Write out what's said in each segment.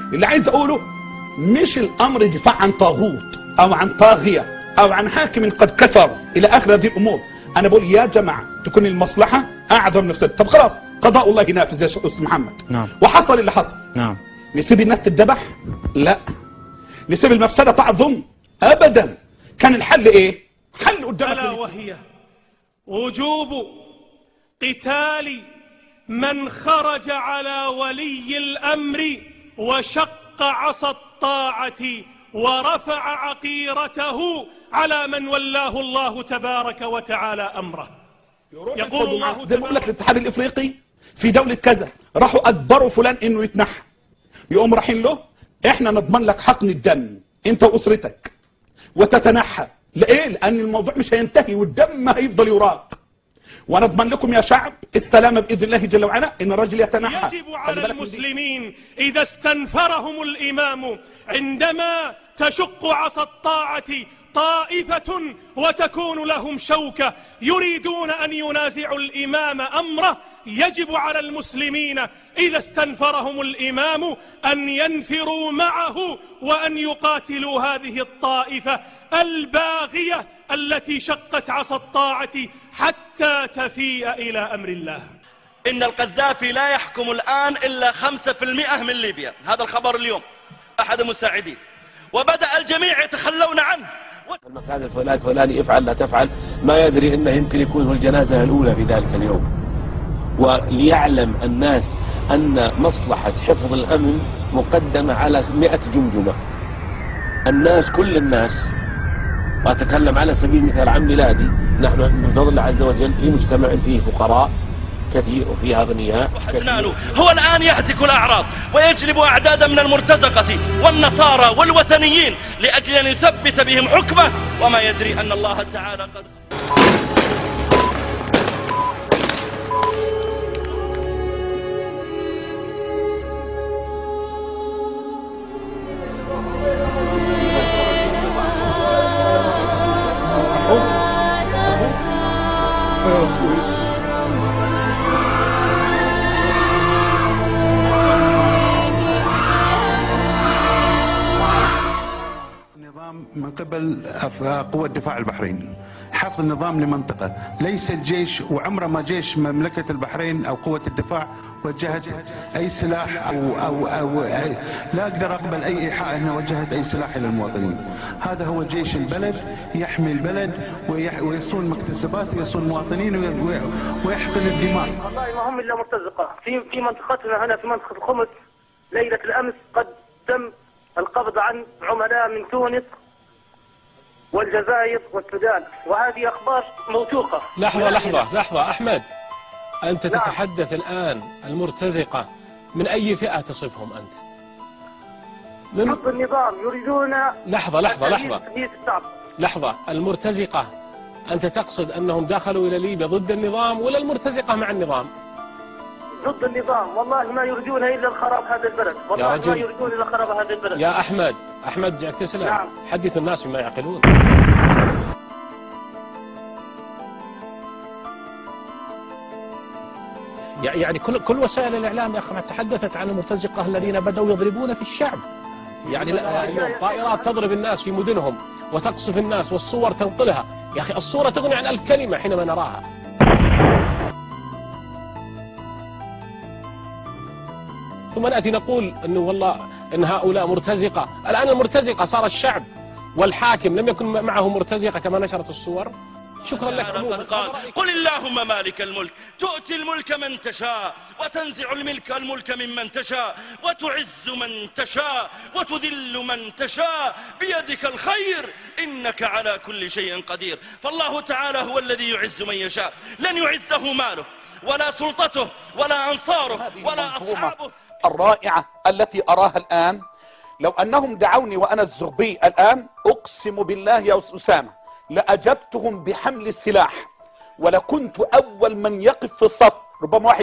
اللي عايز اقوله مش الامر دفاع عن طاغوت او عن طاغية او عن حاكم قد كفر الى اخر هذه الامور. انا بقول يا جماعة تكون المصلحة اعظم نفسها. طب خلاص قضاء الله نافذ يا استاذ محمد. نعم. وحصل اللي حصل. نعم. نسيب الناس تتذبح؟ لا. نسيب المفسدة تعظم؟ ابدا. كان الحل ايه؟ حل قدامك ألا وهي وجوب قتال من خرج على ولي الأمر وشق عصا الطاعة ورفع عقيرته على من ولاه الله تبارك وتعالى أمره. يقول الله زي ما بقول لك الاتحاد الافريقي في دولة كذا راحوا اجبروا فلان انه يتنحى، يقوم رايحين له احنا نضمن لك حقن الدم انت واسرتك وتتنحى. ليه؟ لان الموضوع مش هينتهي والدم هيفضل يراق. ونضمن لكم يا شعب السلامة بإذن الله جل وعلا إن الرجل يتنحى. يجب على المسلمين إذا استنفرهم الإمام عندما تشق عصا الطاعة طائفة وتكون لهم شوكة يريدون أن ينازعوا الإمام أمره، يجب على المسلمين إذا استنفرهم الإمام أن ينفروا معه وأن يقاتلوا هذه الطائفة الباغية التي شقت عصا الطاعة حتى تفيء إلى أمر الله. إن القذافي لا يحكم الآن إلا 5% من ليبيا، هذا الخبر اليوم أحد مساعديه، وبدأ الجميع يتخلون عنه. المكان الفلاني افعل لا تفعل، ما يدري انه يمكن يكون هو الجنازة الأولى في ذلك اليوم. وليعلم الناس أن مصلحة حفظ الأمن مقدمة على 100 جمجمة. الناس كل الناس، وأتكلم على سبيل المثال عن بلادي، نحن بفضل الله عز وجل في مجتمع فيه فقراء كثير وفيها أغنياء وحسنانه هو الآن يهتك الأعراض ويجلب أعدادا من المرتزقة والنصارى والوثنيين لأجل أن يثبت بهم حكمه، وما يدري أن الله تعالى قد من قبل قوة دفاع البحرين حفظ النظام لمنطقة، ليس الجيش وعمره ما جيش مملكة البحرين أو قوة الدفاع وجهت أي سلاح أو لا أقدر أقبل أي إيحاء أنها وجهت أي سلاح إلى المواطنين. هذا هو جيش البلد، يحمي البلد ويصون مكتسبات ويصون مواطنين ويحقن الدماء. والله ما هم إلا مرتزقة. في منطقتنا هنا في منطقة الخمس ليلة الأمس قد تم القبض عن عملاء من تونس والجزائر والسودان، وهذه أخبار موثوقة. لحظة أحمد، أنت تتحدث الآن المرتزقة، من أي فئة تصفهم أنت؟ من ضد النظام، يريدون لحظة المرتزقة أنت تقصد أنهم دخلوا إلى ليبيا ضد النظام ولا المرتزقة مع النظام؟ ضد النظام، والله ما يريدون إلا الخراب هذا البلد، والله ما يريدون إلا خراب هذا البلد. يا أحمد جاك تسلم. نعم. حدث الناس بما يعقلون. يعني كل وسائل الإعلام يا أخي تحدثت عن المرتزقة الذين بدأوا يضربون في الشعب. يعني اليوم طائرات تضرب الناس في مدنهم وتقصف الناس والصور تنقلها. يا أخي الصورة تغني عن 1000 كلمة حينما نراها. ثم نأتي نقول أنه والله إن هؤلاء مرتزقة. الآن المرتزقة صار الشعب والحاكم لم يكن معه مرتزقة كما نشرت الصور. شكرا لك. قل اللهم مالك الملك تؤتي الملك من تشاء وتنزع الملك ممن تشاء وتعز من تشاء وتذل من تشاء بيدك الخير إنك على كل شيء قدير. فالله تعالى هو الذي يعز من يشاء، لن يعزه ماله ولا سلطته ولا أنصاره ولا أصحابه الرائعة التي أراها الآن. لو أنهم دعوني وأنا الزغبي الآن أقسم بالله يا أسامة لأجبتهم بحمل السلاح ولكنت أول من يقف في الصف. ربما واحد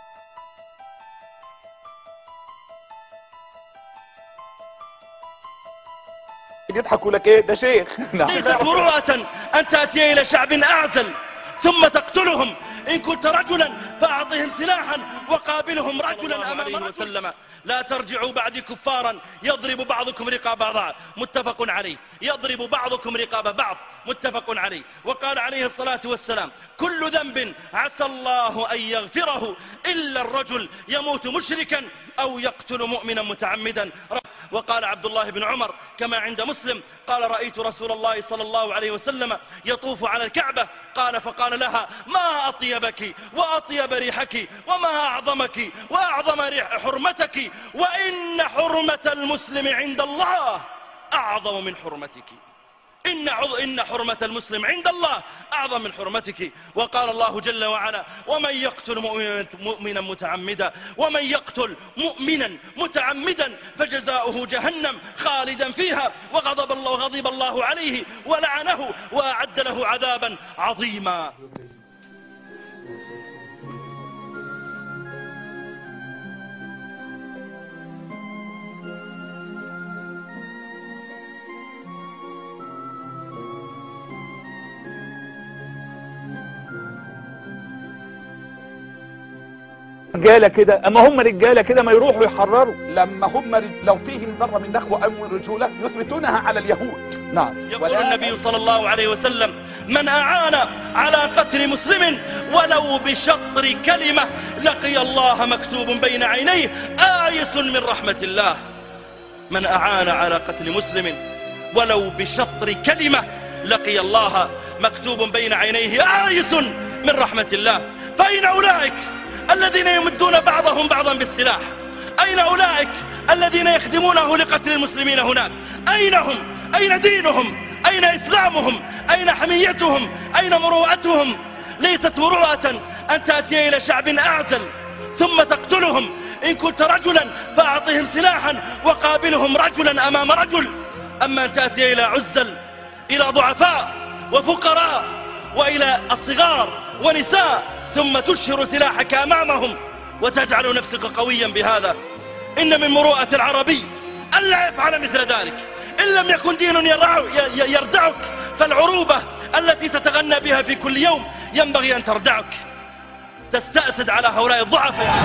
يضحكوا لك ايه ده شيخ. ليست مروءة أن تأتي إلى شعب أعزل ثم تقتلهم إن كنت رجلا فأعطهم سلاحا وقابلهم رجلا أمام وسلم. لا ترجعوا بعدي كفارا يضرب بعضكم رقاب بعض، متفق عليه. يضرب بعضكم رقاب بعض، متفق عليه. وقال عليه الصلاة والسلام: كل ذنب عسى الله أن يغفره إلا الرجل يموت مشركا أو يقتل مؤمنا متعمدا. وقال عبد الله بن عمر كما عند مسلم قال: رأيت رسول الله صلى الله عليه وسلم يطوف على الكعبة، قال فقال لها: ما أطيبك وأطيب ريحك وما أعظمك وأعظم حرمتك، وإن حرمة المسلم عند الله أعظم من حرمتك. إن حرمة المسلم عند الله أعظم من حرمتك. وقال الله جل وعلا: ومن يقتل مؤمنا متعمدا فجزاؤه جهنم خالدا فيها وغضب الله عليه ولعنه وأعد له عذابا عظيما. رجاله كده، اما هم رجاله كده ما يروحوا يحرروا. لما هم لو فيهم ذره من نخوه او من رجوله يثبتونها على اليهود. نعم. يقول النبي صلى الله عليه وسلم: من أعان على قتل مسلم ولو بشطر كلمة لقي الله مكتوب بين عينيه آيس من رحمة الله. من أعان على قتل مسلم ولو بشطر كلمة لقي الله مكتوب بين عينيه آيس من رحمة الله. فأين أولئك الذين يمدون بعضهم بعضا بالسلاح؟ أين أولئك الذين يخدمونه لقتل المسلمين هناك؟ أين هم؟ أين دينهم؟ أين إسلامهم؟ أين حميتهم؟ أين مروءتهم؟ ليست مروءة أن تأتي إلى شعب أعزل ثم تقتلهم. إن كنت رجلا فأعطهم سلاحا وقابلهم رجلا أمام رجل. أما أن تأتي إلى عزل، إلى ضعفاء وفقراء وإلى الصغار ونساء ثم تشهر سلاحك أمامهم وتجعل نفسك قويا بهذا. إن من مروءة العربي ألا يفعل مثل ذلك. إن لم يكن دين يردعك فالعروبة التي تتغنى بها في كل يوم ينبغي أن تردعك. تستأسد على هؤلاء الضعفاء.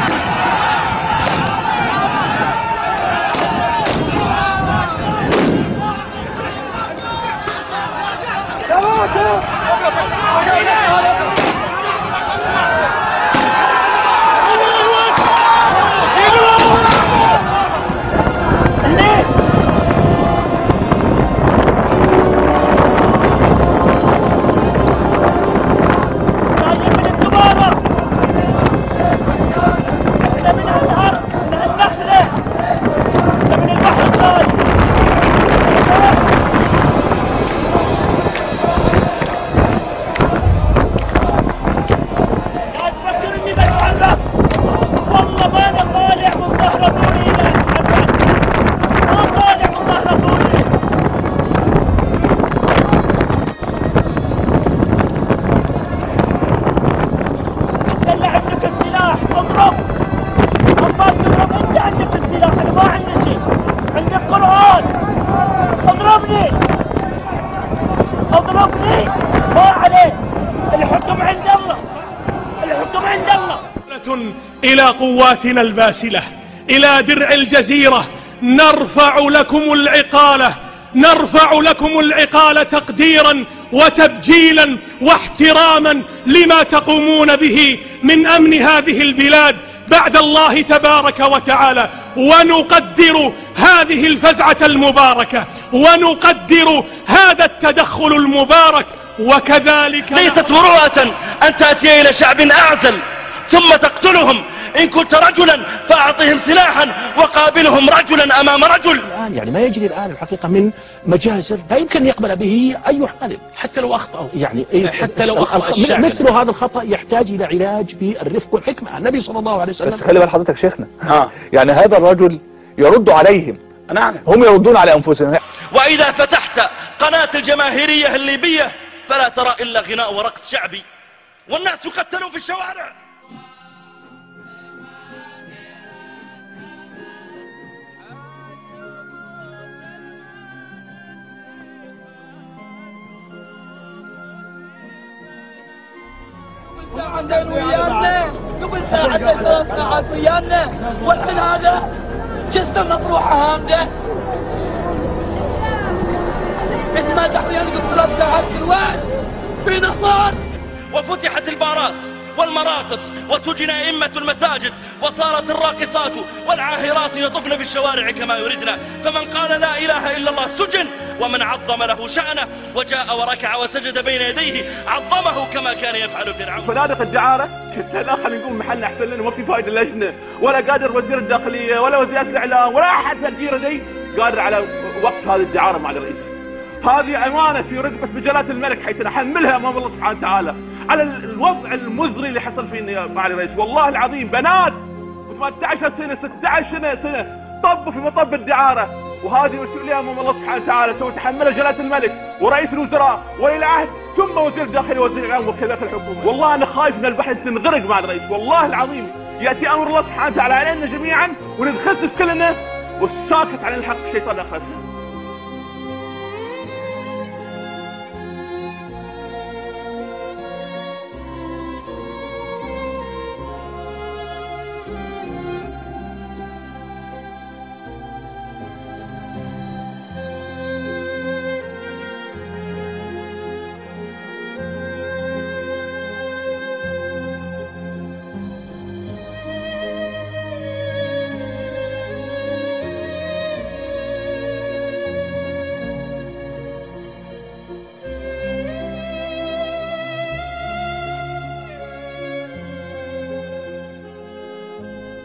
اضربني ما عليه، الحكم عند الله، الحكم عند الله. إلى قواتنا الباسلة، إلى درع الجزيرة، نرفع لكم العقالة تقديرا وتبجيلا واحتراما لما تقومون به من أمن هذه البلاد بعد الله تبارك وتعالى، ونقدر هذه الفزعة المباركة، ونقدر هذا التدخل المبارك. وكذلك ليست مروءة أن تأتي إلى شعب أعزل ثم تقتلهم. إن كنت رجلا فأعطهم سلاحا وقابلهم رجلا أمام رجل. الآن يعني ما يجري الآن الحقيقة من مجازر لا يمكن يقبل به أي حالب حتى لو أخطأ، يعني حتى لو أخطأ الشعب. مثل هذا الخطأ يحتاج إلى علاج بالرفق والحكمة. النبي صلى الله عليه وسلم بس خلي بال حضرتك شيخنا، يعني هذا الرجل يرد عليهم، هم يردون على أنفسهم. وإذا فتحت قناة الجماهيرية الليبية فلا ترى إلا غناء ورقص شعبي، والناس يقتلون في الشوارع. ساعتين ويانا، قبل ساعتين 3 ساعات ويانا، والحين هذا جثة مطروحة هامدة يتمازح ويانا قبل 3 ساعات في الوقت في نصار. وفتحت البارات والمراقص وسجن أئمة المساجد وصارت الراقصات والعاهرات يطفن في الشوارع كما يردنا، فمن قال لا إله إلا الله سجن، ومن عظم له شأنه وجاء وركع وسجد بين يديه عظمه كما كان يفعل فرعون. فنادق الدعارة لا خلينا نقول محلنا أحسن لنا، ما في فائدة اللجنة ولا قادر وزير الداخلية ولا وزير الإعلام ولا أحد في الجيرة دي قادر على وقف هذه الدعارة مع الرئيس. هذه أمانة في رتبة بجلالة الملك حيث نحملها أمام الله سبحانه وتعالى على الوضع المزري اللي حصل فينا مع الرئيس. والله العظيم بنات 18 سنة 16 سنة طبوا في مطب الدعارة، وهذه مسؤولية أمام الله سبحانه وتعالى سوف تحملها جلالة الملك ورئيس الوزراء ولي العهد ثم وزير الداخلية ووزير الإعلام وكذا في الحكومة. والله أنا خايف من البحث نغرق مع الرئيس، والله العظيم يأتي أمر الله سبحانه وتعالى علينا جميعا ونتخسف كلنا والساكت عن الحق شيطان آخر.